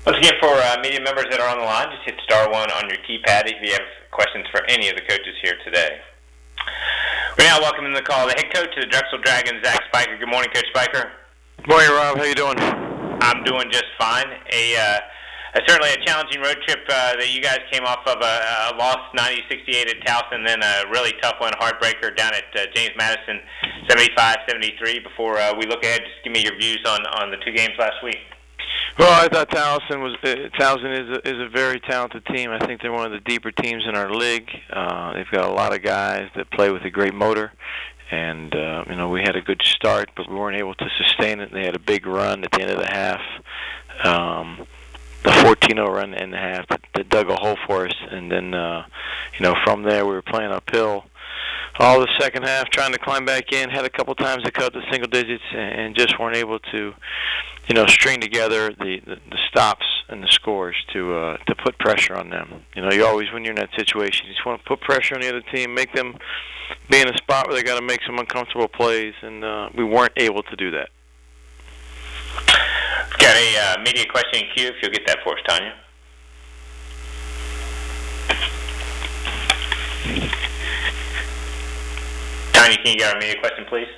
Once again, for media members that are on the line, just hit star one on your keypad if you have questions for any of the coaches here today. We're now welcoming the call the head coach of the Drexel Dragons, Zach Spiker. Good morning, Coach Spiker. Good morning, Rob. How you doing? I'm doing just fine. Certainly a challenging road trip that you guys came off of a loss 90-68 at Towson, then a really tough one, heartbreaker down at James Madison, 75-73. Before we look ahead, just give me your views on the two games last week. Well, I thought Towson is a very talented team. I think they're one of the deeper teams in our league. They've got a lot of guys that play with a great motor, and we had a good start, but we weren't able to sustain it. They had a big run at the end of the half, the 14-0 run in the half that dug a hole for us, and then from there we were playing uphill all the second half, trying to climb back in. Had a couple times to cut to single digits, and just weren't able to string together the stops and the scores to put pressure on them. You always, when you're in that situation, you just want to put pressure on the other team, make them be in a spot where they got to make some uncomfortable plays, and we weren't able to do that. Got a media question in queue, if you'll get that for us, Tanya. Tanya, can you get our media question, please?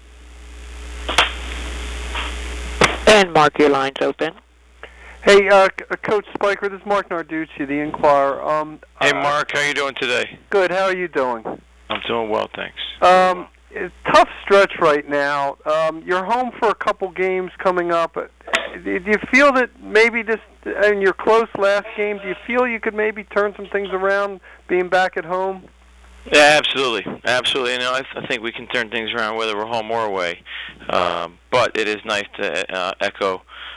And Mark, your line's open. Hey, Coach Spiker, this is Mark Narducci, the Inquirer. Hey, Mark, how you doing today? Good. How are you doing? I'm doing well, thanks. Tough stretch right now. You're home for a couple games coming up. Do you feel that maybe in your close last game, do you feel you could maybe turn some things around being back at home? Yeah, absolutely. I think we can turn things around whether we're home or away. But it is nice to echo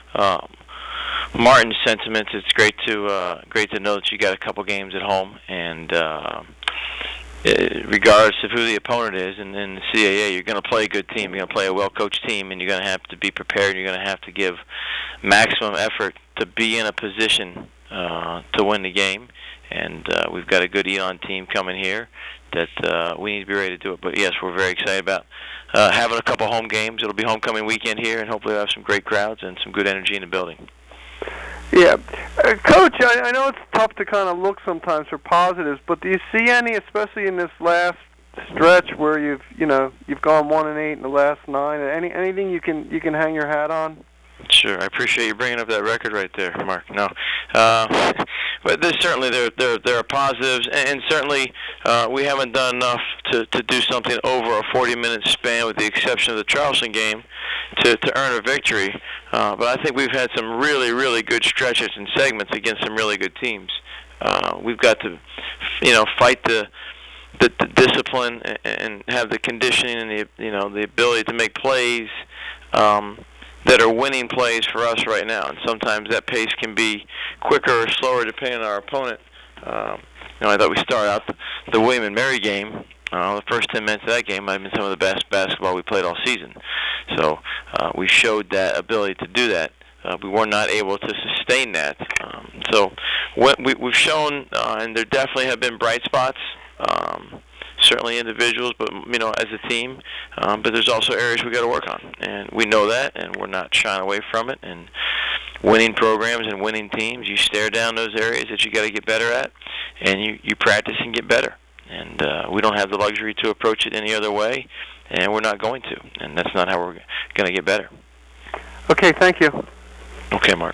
Martin's sentiments. It's great to know that you got a couple games at home, and regardless of who the opponent is, and in the CAA, you're going to play a good team. You're going to play a well-coached team, and you're going to have to be prepared. You're going to have to give maximum effort to be in a position to win the game. And we've got a good Elon team coming here that we need to be ready to do it. But, yes, we're very excited about having a couple home games. It'll be homecoming weekend here, and hopefully we'll have some great crowds and some good energy in the building. Yeah. Coach, I know it's tough to kind of look sometimes for positives, but do you see any, especially in this last stretch where you've gone 1-8 in the last 9, anything you can hang your hat on? Sure, I appreciate you bringing up that record right there, Mark. No, but there's certainly there are positives, and certainly we haven't done enough to do something over a 40-minute span, with the exception of the Charleston game, to earn a victory. But I think we've had some really, really good stretches and segments against some really good teams. We've got to, fight the discipline and have the conditioning and the ability to make plays that are winning plays for us right now. And sometimes that pace can be quicker or slower depending on our opponent. I thought we started out the William and Mary game. The first 10 minutes of that game might have been some of the best basketball we played all season. So we showed that ability to do that. We were not able to sustain that. So we've shown, and there definitely have been bright spots, certainly individuals, but as a team. But there's also areas we got to work on, and we know that, and we're not shying away from it. And winning programs and winning teams, you stare down those areas that you got to get better at, and you practice and get better. And we don't have the luxury to approach it any other way, and we're not going to. And that's not how we're going to get better. Okay, thank you. Okay, Mark.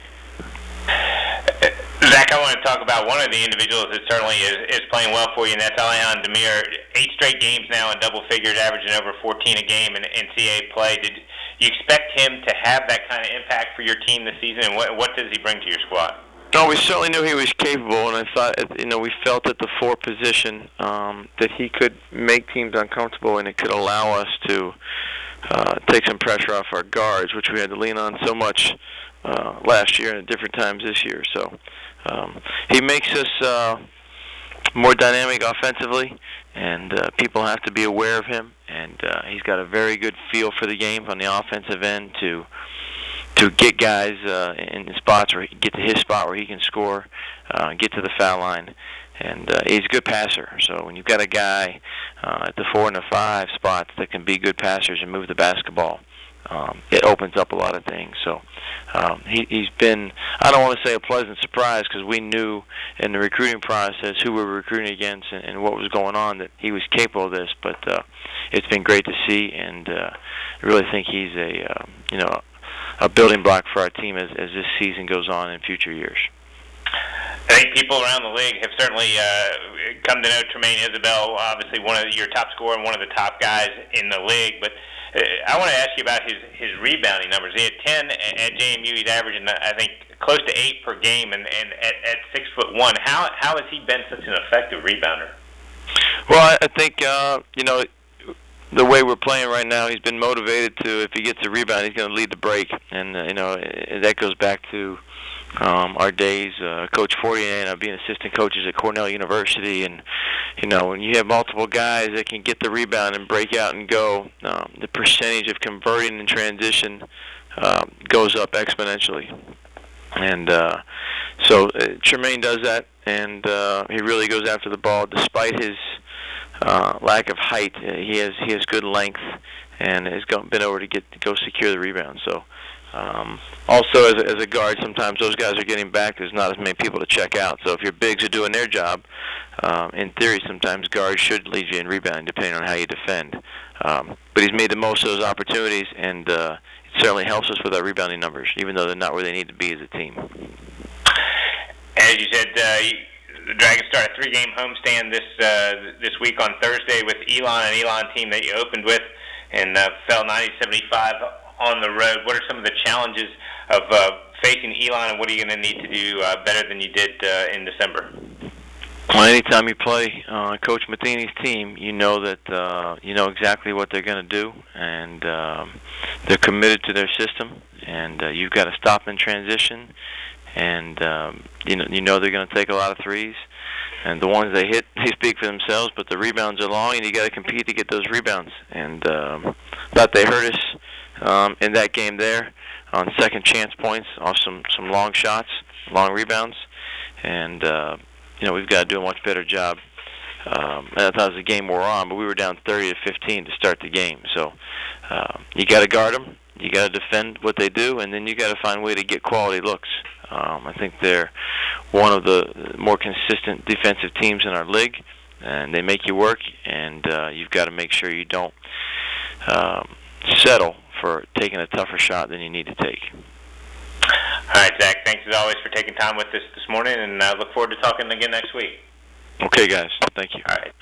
Zach, I want to talk about one of the individuals that certainly is playing well for you, and that's Alihan Demir. 8 straight games now in double figures, averaging over 14 a game in NCAA play. Did you expect him to have that kind of impact for your team this season, and what does he bring to your squad? No, we certainly knew he was capable, and I thought, we felt at the 4 position that he could make teams uncomfortable, and it could allow us to take some pressure off our guards, which we had to lean on so much last year and at different times this year. So he makes us more dynamic offensively, and people have to be aware of him. And he's got a very good feel for the game on the offensive end to get guys in spots where get to his spot where he can score, get to the foul line. And he's a good passer. So when you've got a guy at the 4 and the 5 spots that can be good passers and move the basketball, it opens up a lot of things. So he's been, I don't want to say a pleasant surprise, because we knew in the recruiting process who we were recruiting against and what was going on, that he was capable of this. But it's been great to see, and I really think he's a building block for our team as this season goes on in future years. I think people around the league have certainly come to know Tremaine Isabel, obviously one of your top scorer and one of the top guys in the league. But I want to ask you about his rebounding numbers. He had 10 at JMU. He's averaging, I think, close to 8 per game, and at 6'1". How has he been such an effective rebounder? Well, I think the way we're playing right now, he's been motivated to, if he gets a rebound, he's going to lead the break, and that goes back to our days, Coach Fortier and I being assistant coaches at Cornell University, and when you have multiple guys that can get the rebound and break out and go, the percentage of converting in transition goes up exponentially. And so Tremaine does that, and he really goes after the ball despite his lack of height. He has good length and has been able to go secure the rebound. So. Also, as a guard, sometimes those guys are getting back. There's not as many people to check out. So if your bigs are doing their job, in theory, sometimes guards should lead you in rebounding, depending on how you defend. But he's made the most of those opportunities, and it certainly helps us with our rebounding numbers, even though they're not where they need to be as a team. As you said, the Dragons start a 3-game homestand this week on Thursday with Elon, an Elon team that you opened with, and fell 90-75 on the road. What are some of the challenges of facing Elon, and what are you going to need to do better than you did in December? Well, anytime you play Coach Matheny's team, you know that you know exactly what they're going to do, and they're committed to their system, and you've got to stop in transition, and you know they're going to take a lot of threes, and the ones they hit, they speak for themselves, but the rebounds are long, and you got to compete to get those rebounds. And thought they hurt us in that game there on second chance points off some long shots, long rebounds, and we've got to do a much better job. I thought it was a game wore on, but we were down 30-15 to start the game. So you got to guard them, you got to defend what they do, and then you got to find a way to get quality looks. I think they're one of the more consistent defensive teams in our league, and they make you work, and you've got to make sure you don't settle for taking a tougher shot than you need to take. All right, Zach, thanks as always for taking time with us this morning, and I look forward to talking again next week. Okay, guys. Thank you. All right.